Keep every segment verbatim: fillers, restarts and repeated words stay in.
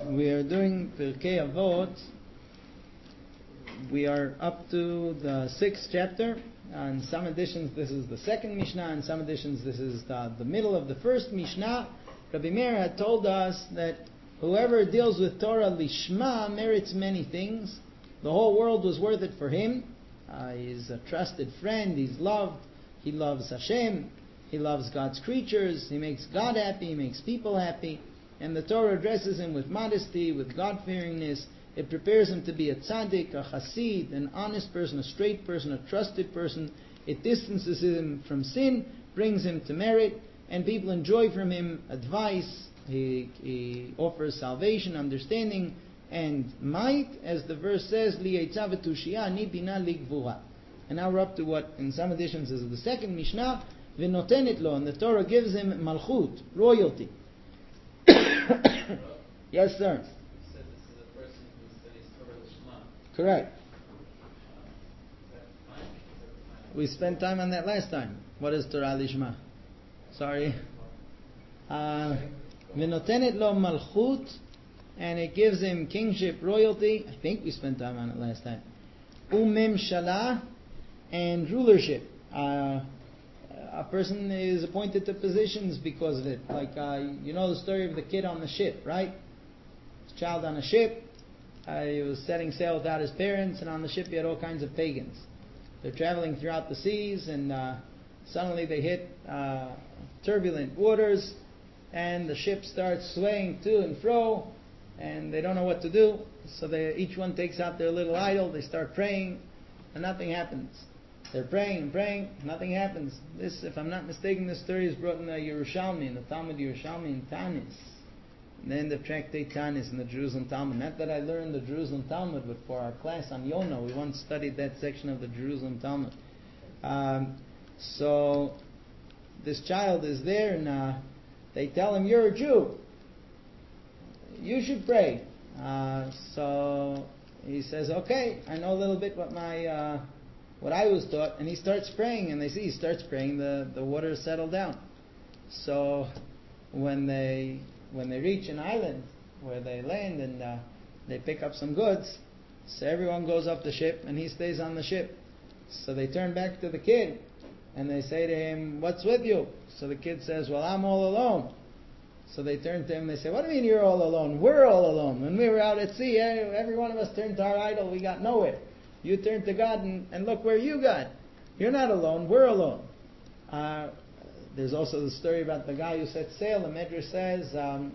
We are doing Pirkei Avot. We are up to the sixth chapter. In some editions, this is the second Mishnah. In some editions, this is the, the middle of the first Mishnah. Rabbi Meir had told us that whoever deals with Torah lishma merits many things. The whole world was worth it for him. Uh, he's a trusted friend. He's loved. He loves Hashem. He loves God's creatures. He makes God happy. He makes people happy. And the Torah addresses him with modesty, with God-fearingness. It prepares him to be a tzaddik, a chassid, an honest person, a straight person, a trusted person. It distances him from sin, brings him to merit, and people enjoy from him advice. He, he offers salvation, understanding, and might, as the verse says, li'etza v'tushia ni bina ligvura. And now we're up to what in some editions is the second Mishnah, v'notenet lo, and the Torah gives him malchut, royalty. Yes, sir. You said this is a person who studies Torah Lishma. Correct. Is that fine? Is that We spent time on that last time. What is Torah Lishma? Sorry. V'notenet lo malchut, and it gives him kingship, royalty. I think we spent time on it last time. Umemshala, and rulership. Uh, a person is appointed to positions because of it. Like, uh, you know the story of the kid on the ship, right? His child on a ship. Uh, he was setting sail without his parents, and on the ship he had all kinds of pagans. They're traveling throughout the seas, and uh, suddenly they hit uh, turbulent waters, and the ship starts swaying to and fro, and they don't know what to do. So they, each one takes out their little idol, they start praying, and nothing happens. They're praying and praying, nothing happens. This, if I'm not mistaken, this story is brought in the Yerushalmi, in the Talmud Yerushalmi in Tanis, in the end of Tractate Tanis in the Jerusalem Talmud. Not that I learned the Jerusalem Talmud, but for our class on Yonah, we once studied that section of the Jerusalem Talmud. Um, so, this child is there, and uh, they tell him, "You're a Jew. You should pray." Uh, so he says, "Okay, I know a little bit what my uh, what I was taught," and he starts praying. And they see he starts praying, the the waters settle down. So when they when they reach an island where they land and uh, they pick up some goods, so everyone goes up the ship and he stays on the ship. So they turn back to the kid and they say to him, "What's with you?" So the kid says, "Well, I'm all alone." So they turn to him and they say, "What do you mean you're all alone? We're all alone. When we were out at sea, every one of us turned to our idol, we got nowhere. You turned to God and, and look where you got. You're not alone, we're alone." Uh, there's also the story about the guy who set sail. The Medrash says um,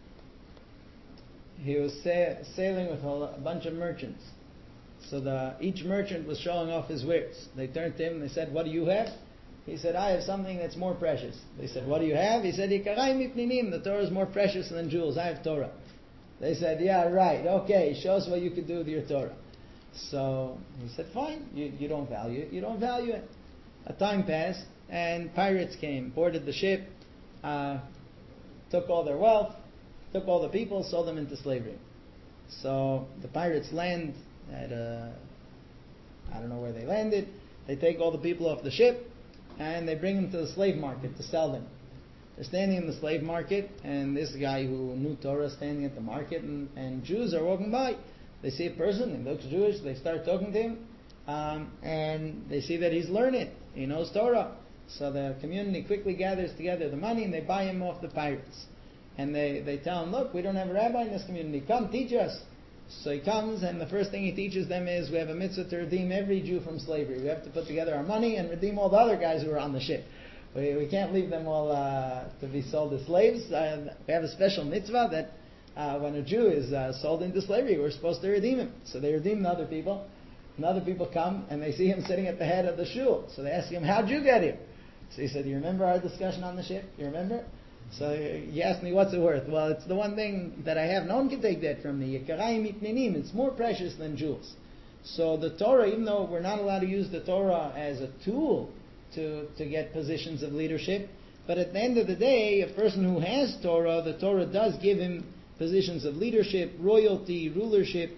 he was sa- sailing with a, a bunch of merchants. So the, each merchant was showing off his wares. They turned to him and they said, "What do you have?" He said, "I have something that's more precious." They said, "What do you have?" He said, "Yikarai mipninim, the Torah is more precious than jewels. I have Torah." They said, "Yeah, right. Okay, show us what you could do with your Torah." So he said, "Fine, you, you don't value it. You don't value it." A time passed, and pirates came, boarded the ship, uh, took all their wealth, took all the people, sold them into slavery. So the pirates land at a, I don't know where they landed. They take all the people off the ship, and they bring them to the slave market to sell them. They're standing in the slave market, and this guy who knew Torah standing at the market, and, and Jews are walking by. They see a person, he looks Jewish, they start talking to him, um, and they see that he's learned, he knows Torah. So the community quickly gathers together the money, and they buy him off the pirates. And they, they tell him, "Look, we don't have a rabbi in this community, come teach us." So he comes, and the first thing he teaches them is we have a mitzvah to redeem every Jew from slavery. We have to put together our money and redeem all the other guys who are on the ship. We, we can't leave them all uh, to be sold as slaves. Uh, we have a special mitzvah that uh, when a Jew is uh, sold into slavery, we're supposed to redeem him. So they redeem the other people. And other people come, and they see him sitting at the head of the shul. So they ask him, "How'd you get here?" So he said, "You remember our discussion on the ship? You remember?" So he asked me, "What's it worth?" "Well, it's the one thing that I have. No one can take that from me. It's more precious than jewels." So the Torah, even though we're not allowed to use the Torah as a tool to, to get positions of leadership, but at the end of the day, a person who has Torah, the Torah does give him positions of leadership, royalty, rulership,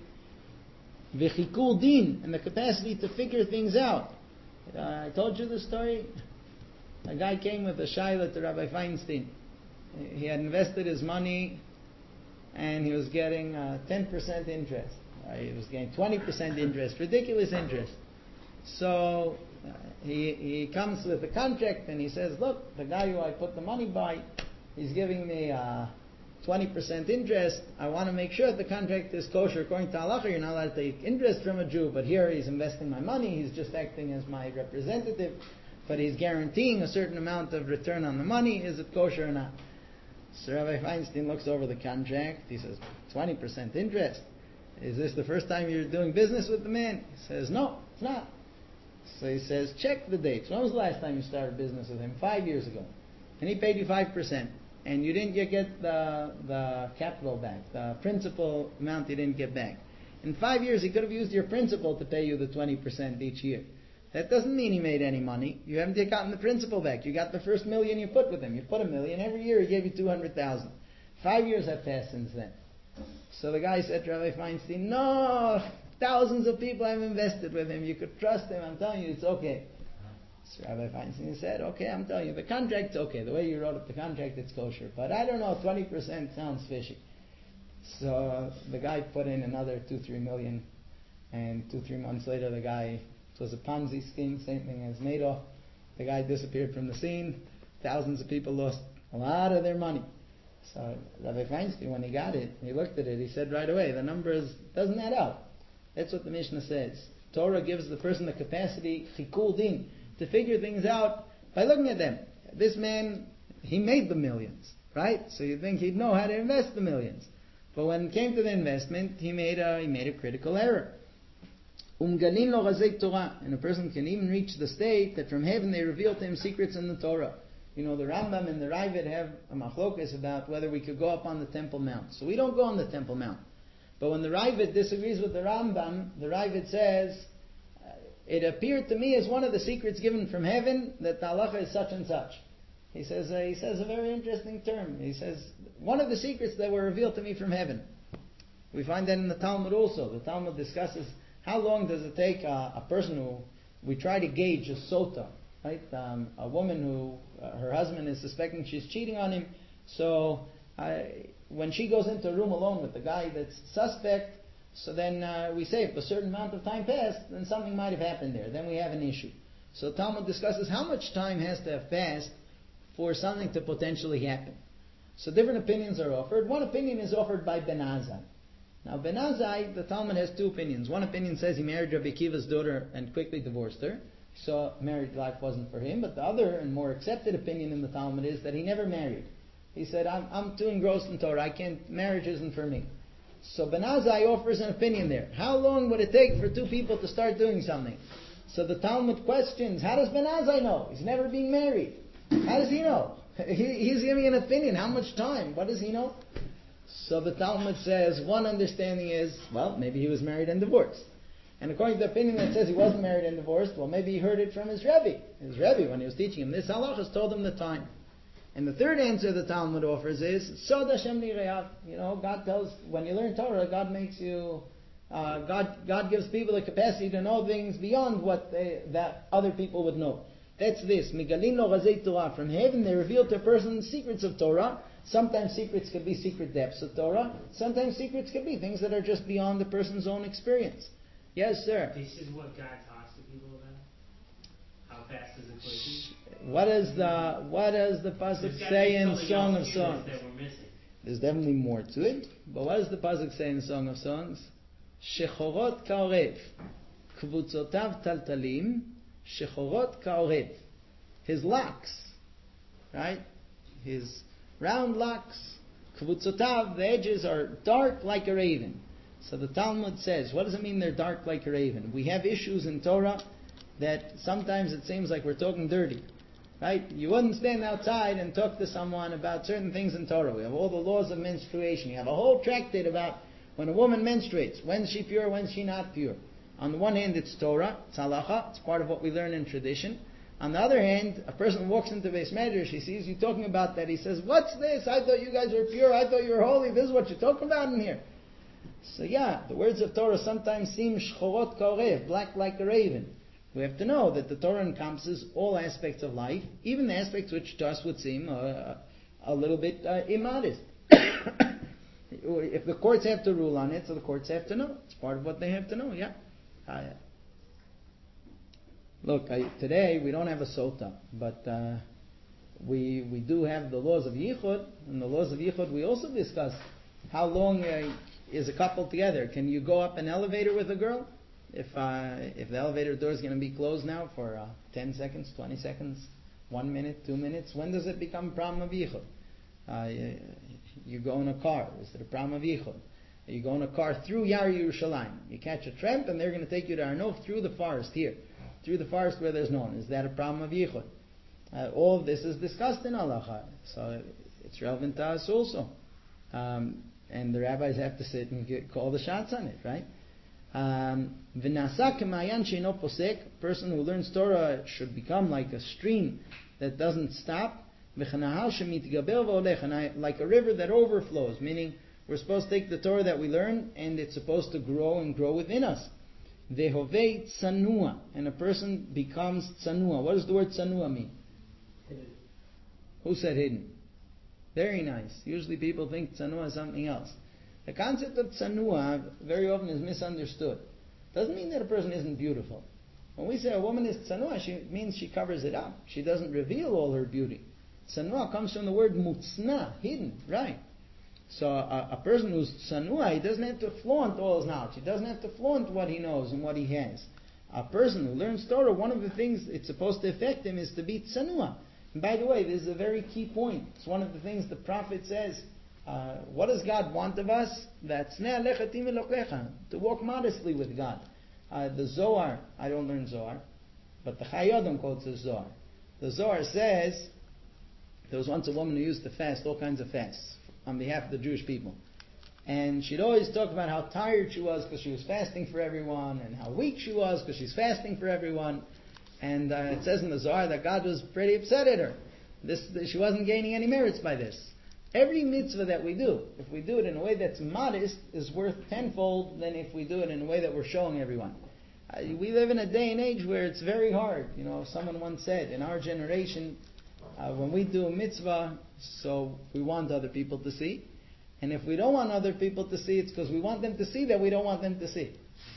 v'chikul din, and the capacity to figure things out. Uh, I told you the story. A guy came with a shaila to Rabbi Feinstein. He had invested his money and he was getting uh, ten percent interest. Uh, he was getting twenty percent interest, ridiculous interest. So uh, he he comes with the contract and he says, look, the guy who I put the money by, he's giving me uh, twenty percent interest. I want to make sure that the contract is kosher. According to halacha, you're not allowed to take interest from a Jew, but here he's investing my money. He's just acting as my representative, but he's guaranteeing a certain amount of return on the money. Is it kosher or not? So Rabbi Feinstein looks over the contract. He says, twenty percent interest. Is this the first time you're doing business with the man? He says, no, it's not. So he says, check the dates. When was the last time you started business with him? Five years ago. And he paid you five percent. And you didn't yet get the, the capital back, the principal amount you didn't get back. In five years, he could have used your principal to pay you the twenty percent each year. That doesn't mean he made any money. You haven't yet gotten the principal back. You got the first million you put with him. You put a million. Every year he gave you two hundred thousand. Five years have passed since then. So the guy said to Rabbi Feinstein, no, thousands of people have invested with him. You could trust him. I'm telling you, it's okay. So Rabbi Feinstein said, okay, I'm telling you, the contract's okay. The way you wrote up the contract, it's kosher. But I don't know, twenty percent sounds fishy. So uh, the guy put in another two, three million. And two, three months later, the guy, it was a Ponzi scheme, same thing as Madoff. The guy disappeared from the scene. Thousands of people lost a lot of their money. So Rabbi Feinstein, when he got it, he looked at it, he said right away, the numbers doesn't add up. That's what the Mishnah says. Torah gives the person the capacity, chikul din, to figure things out by looking at them. This man, he made the millions, right? So you think he'd know how to invest the millions. But when it came to the investment, he made a, he made a critical error. Umgalin lo chazek Torah. And a person can even reach the state that from heaven they reveal to him secrets in the Torah. You know, the Rambam and the Ravid have a machlokas about whether we could go up on the Temple Mount. So we don't go on the Temple Mount. But when the Ravid disagrees with the Rambam, the Ravid says, it appeared to me as one of the secrets given from heaven that the halacha is such and such. He says, uh, he says a very interesting term. He says, one of the secrets that were revealed to me from heaven. We find that in the Talmud also. The Talmud discusses how long does it take uh, a person who, we try to gauge a sota, right? Um, a woman who, uh, her husband is suspecting she's cheating on him. So uh, when she goes into a room alone with the guy that's suspect, so then uh, we say if a certain amount of time passed, then something might have happened there. Then we have an issue. So Talmud discusses how much time has to have passed for something to potentially happen. So different opinions are offered. One opinion is offered by Ben Azai. Now Ben Azai, the Talmud has two opinions. One opinion says he married Rabbi Akiva's daughter and quickly divorced her. So married life wasn't for him. But the other and more accepted opinion in the Talmud is that he never married. He said, I'm, I'm too engrossed in Torah. I can't, marriage isn't for me. So Ben Azai offers an opinion there. How long would it take for two people to start doing something? So the Talmud questions, how does Ben Azai know? He's never been married. How does he know? He, he's giving an opinion. How much time? What does he know? So the Talmud says, one understanding is, well, maybe he was married and divorced. And according to the opinion that says he wasn't married and divorced, well, maybe he heard it from his Rebbe. His Rebbe, when he was teaching him this halachas, told him the time. And the third answer the Talmud offers is, Sod Hashem Nireyav. You know, God tells, when you learn Torah, God makes you, uh, God God gives people the capacity to know things beyond what they, that other people would know. That's this. Migalin lo chazei Torah. From heaven they reveal to a person secrets of Torah. Sometimes secrets could be secret depths of Torah. Sometimes secrets could be things that are just beyond the person's own experience. Yes, sir. This is what God talks to people about? How fast is it clicking? What is the what does the pasuk say in Song of Songs? That we're missing. There's definitely more to it. But what does the pasuk say in Song of Songs? Shechorot ka'orev, kvutzotav taltalim, shechorot ka'orev. His locks, right? His round locks, kvutzotav, the edges are dark like a raven. So the Talmud says, what does it mean they're dark like a raven? We have issues in Torah that sometimes it seems like we're talking dirty. Right? You wouldn't stand outside and talk to someone about certain things in Torah. We have all the laws of menstruation. You have a whole tractate about when a woman menstruates. When's she pure, when's she not pure? On the one hand, it's Torah, it's halacha, it's part of what we learn in tradition. On the other hand, a person walks into Beis Medrash, he sees you talking about that, he says, what's this? I thought you guys were pure, I thought you were holy, this is what you're talking about in here. So yeah, the words of Torah sometimes seem shchorot ka'orev, black like a raven. We have to know that the Torah encompasses all aspects of life, even the aspects which to us would seem uh, a little bit uh, immodest. if the courts have to rule on it, so the courts have to know. It's part of what they have to know, yeah. Uh, look, I, today we don't have a sota, but uh, we we do have the laws of Yichud. And the laws of Yichud we also discuss how long uh, is a couple together. Can you go up an elevator with a girl? If uh, if the elevator door is going to be closed now for uh, ten seconds, twenty seconds, one minute, two minutes, when does it become a problem of Yichud? Uh, you, you go in a car. Is it a problem of Yichud? You go in a car through Yar Yerushalayim. You catch a tramp and they're going to take you to Arnov through the forest here. Through the forest where there's no one. Is that a problem of Yichud? Uh, all of this is discussed in Halacha. So it's relevant to us also. Um, and the rabbis have to sit and get, call the shots on it, right? V'nasa k'mayan she'ino posek. A person who learns Torah should become like a stream that doesn't stop. Like a river that overflows, meaning we're supposed to take the Torah that we learn and it's supposed to grow and grow within us. Vehovei tsanua, and a person becomes tsanua. What does the word tsanua mean? Hidden. Who said hidden? Very nice. Usually people think tsanua is something else. The concept of tsanua very often is misunderstood. Doesn't mean that a person isn't beautiful. When we say a woman is tsanua, she means she covers it up. She doesn't reveal all her beauty. Tsanua comes from the word mutzna, hidden, right? So a, a person who's tsanua, he doesn't have to flaunt all his knowledge. He doesn't have to flaunt what he knows and what he has. A person who learns Torah, one of the things it's supposed to affect him is to be tsanua. And by the way, this is a very key point. It's one of the things the prophet says. Uh, what does God want of us? That's to walk modestly with God. Uh, the Zohar, I don't learn Zohar, but the Chai Adam quotes the Zohar. The Zohar says, there was once a woman who used to fast all kinds of fasts on behalf of the Jewish people. And she'd always talk about how tired she was because she was fasting for everyone, and how weak she was because she's fasting for everyone. And uh, it says in the Zohar that God was pretty upset at her. This, she wasn't gaining any merits by this. Every mitzvah that we do, if we do it in a way that's modest, is worth tenfold than if we do it in a way that we're showing everyone. Uh, we live in a day and age where it's very hard. You know, someone once said, in our generation, Uh, when we do a mitzvah, so we want other people to see. And if we don't want other people to see, it's because we want them to see that we don't want them to see.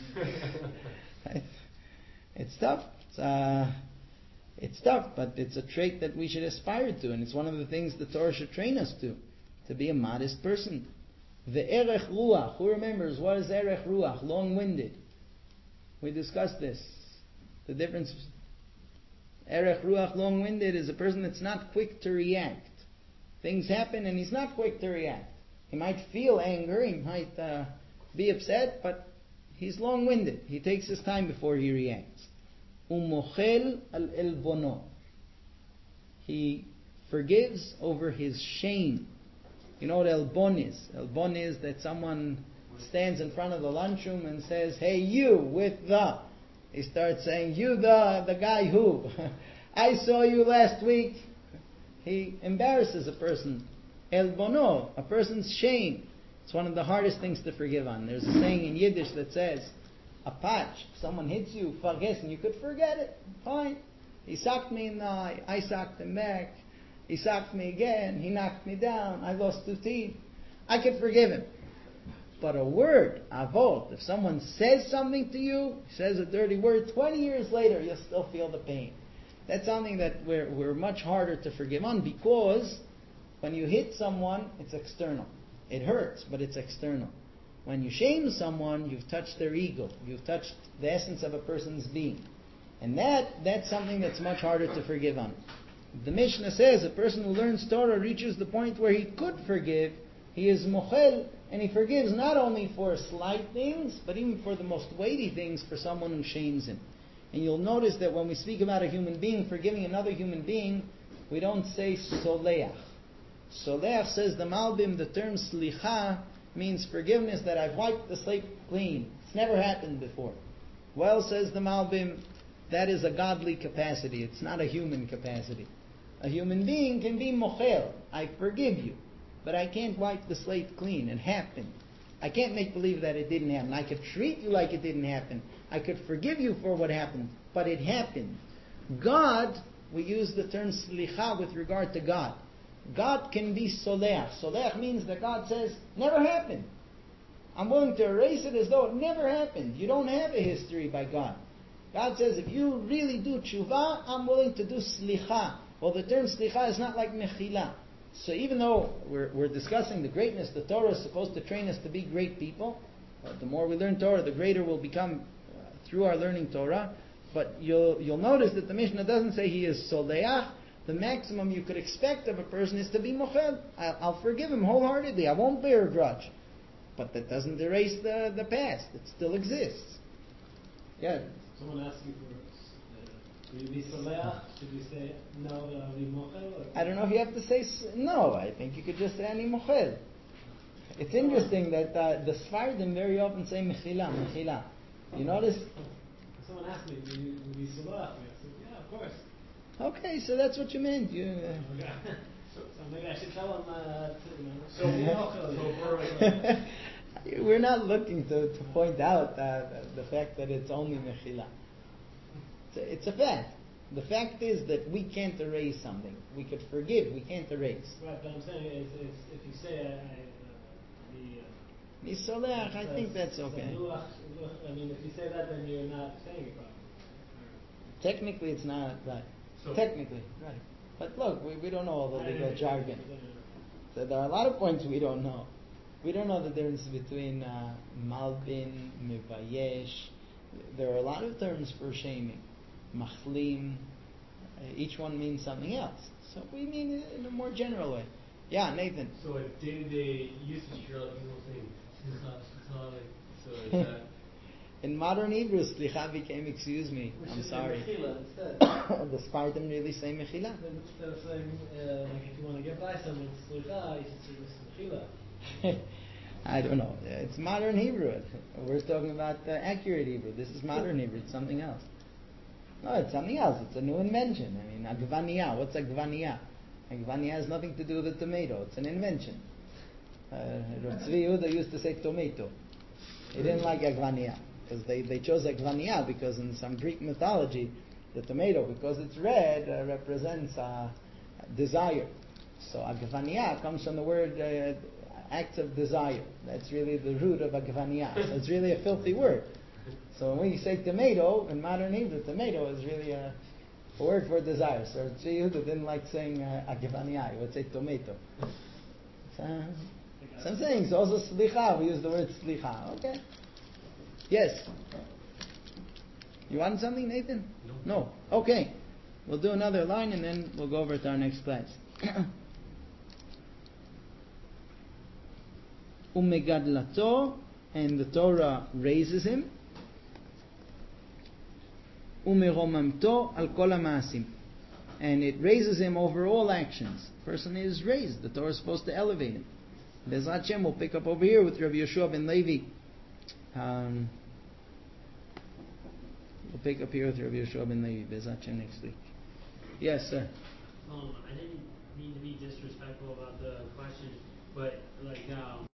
Right? It's tough. It's, uh, it's tough, but it's a trait that we should aspire to. And it's one of the things the Torah should train us to. To be a modest person. The erech ruach. Who remembers what is erech ruach? Long-winded. We discussed this. The difference. Erech ruach, long-winded, is a person that's not quick to react. Things happen and he's not quick to react. He might feel anger, he might uh, be upset, but he's long-winded. He takes his time before he reacts. Umochel al elbono. He forgives over his shame. You know what elbon is? Elbon is that someone stands in front of the lunchroom and says, "Hey, you with the..." He starts saying, "You the the guy who I saw you last week." He embarrasses a person. El bono, a person's shame. It's one of the hardest things to forgive on. There's a saying in Yiddish that says, "A patch, if someone hits you, vergessen, you could forget it. Fine. He socked me in the eye. I socked him back. He socked me again. He knocked me down. I lost two teeth. I could forgive him." But a word, avot, if someone says something to you, says a dirty word, twenty years later, you'll still feel the pain. That's something that we're, we're much harder to forgive on, because when you hit someone, it's external. It hurts, but it's external. When you shame someone, you've touched their ego. You've touched the essence of a person's being. And that that's something that's much harder to forgive on. The Mishnah says a person who learns Torah reaches the point where he could forgive. He is mochel, and he forgives not only for slight things, but even for the most weighty things for someone who shames him. And you'll notice that when we speak about a human being forgiving another human being, we don't say soleach. Soleach, says the Malbim, the term slicha means forgiveness, that I've wiped the slate clean. It's never happened before. Well, says the Malbim, that is a godly capacity. It's not a human capacity. A human being can be mochel. I forgive you. But I can't wipe the slate clean. It happened. I can't make believe that it didn't happen. I could treat you like it didn't happen. I could forgive you for what happened. But it happened. God, we use the term slicha with regard to God. God can be soleach. Soleach means that God says, never happened. I'm willing to erase it as though it never happened. You don't have a history by God. God says, if you really do tshuva, I'm willing to do slicha. Well, the term slicha is not like mechila. So even though we're, we're discussing the greatness, the Torah is supposed to train us to be great people. Uh, the more we learn Torah, the greater we'll become uh, through our learning Torah. But you'll you'll notice that the Mishnah doesn't say he is soleach. The maximum you could expect of a person is to be mochel. I'll, I'll forgive him wholeheartedly. I won't bear a grudge. But that doesn't erase the, the past. It still exists. Yeah. Someone asked you for, uh, will you be soleach? Should we say no, but I'll be mochel? I don't know if you have to say s- no. I think you could just say ani mochel. It's interesting that uh, the Sfardim very often say mechila, mechila. You notice? Someone asked me, will you, will you be soleach? I said, yeah, of course. Okay, so that's what you meant. You. Uh, Okay. So, so maybe I should tell him, uh, to, you know, So, be mochel. So we're, We're not looking to, to point out uh, the fact that it's only mechila. It's a, it's a fact. The fact is that we can't erase something. We could forgive, we can't erase. right, but I'm saying is, is if you say I, I uh, the uh, Misoleach, I says- think that's says okay. luach, luach, I mean, if you say that, then you're not saying it properly. Technically, it's not right. So- Technically, right. But look, we, we don't know all the I legal don't know. jargon. So there are a lot of points we don't know. We don't know the difference between uh, malbin, mivayesh. There are a lot of terms for shaming. Machlim. Uh, each one means something else. So we mean it in a more general way. Yeah, Nathan. So in day-to-day usage, you're like people saying, "Slicha, slicha," like, so is that? In modern Hebrew, slicha became excuse me. We I'm should say sorry. mechila instead. The Spartan really say mechila. Then instead of saying, uh, like, if you want to get by someone, slicha, you should say mechila. I don't know. It's modern Hebrew. We're talking about uh, accurate Hebrew. This is modern Hebrew. It's something else. No, it's something else. It's a new invention. I mean, agvania. What's agvania? Agvania has nothing to do with the tomato. It's an invention. Uh, Rav Tzvi Yehuda used to say tomato. He didn't like agvania because they, they chose agvania because in some Greek mythology, the tomato, because it's red, uh, represents uh, desire. So agvania comes from the word uh, acts of desire. That's really the root of agvania. So it's really a filthy word. So when we say tomato, in modern Hebrew, tomato is really a, a word for desire. So Tzvi Yehuda didn't like saying uh, agvania. He would say tomato. So, so I'm saying, so also slicha, we use the word slicha. Okay. Yes. You want something, Nathan? No. No. Okay. We'll do another line and then we'll go over to our next class. Umegadlato, and the Torah raises him. Umeromamto al kol ha'maasim, and it raises him over all actions. Person is raised. The Torah is supposed to elevate him. Bezrat Hashem, we'll pick up over here with Rabbi Yeshua ben Levi. Um, we'll pick up here with Rabbi Yeshua ben Levi. Bezrat Hashem next week. Yes, sir. Um, I didn't mean to be disrespectful about the question, but like, um,